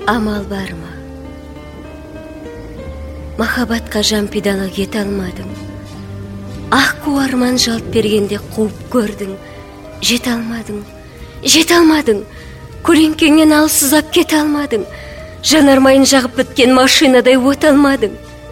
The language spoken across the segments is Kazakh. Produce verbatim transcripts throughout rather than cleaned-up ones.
Амал барма? Махаббатқа жан пидалы кете алмадың. Аққу арман жалт бергенде қуып көрдің. Жете алмадың, жете алмадың. Көлеңкеңнен алсызап кете алмадың. Жанармайын жағып біткен машинадай өте алмадың.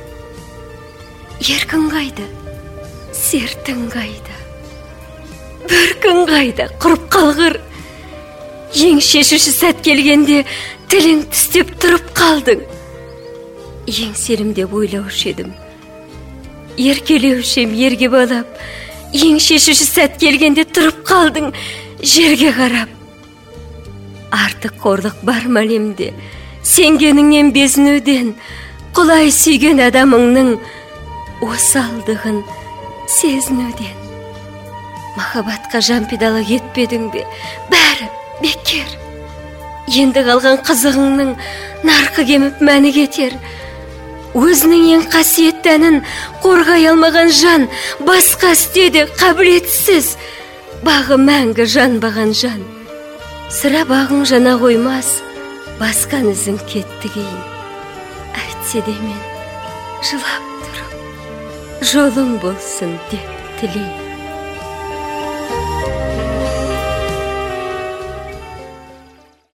Еркін қайда, сертің қайда, бүркін қайда, құрып қалғыр. Ең шешуші сәт келгенде тілің тістеп тұрып қалдың. Ең серім деп ойлаушы едім, еркелеушем ерге балап. Ең шешуші сәт келгенде тұрып қалдың, жерге қарап. Артық қорлық бар ма әлемде, сенгеніңнен безінуден, құлай сүйген адамыңның осалдығын сезінуден. Махаббатқа жан пидалы кетпедің бе? Бәрі бекер. Енді қалған қызығыңның нарқы кеміп мәні кетер. Өзінің ең қасиетті әнін қорғай алмаған жан басқа істеді қабілетсіз. Бағы мәңгі жанбаған жан. Сыра бағың жана қоймас, басқан ізің кетті кейін. Әйтсе де мен жылап тұрып, жолың болсын деп тілеймін.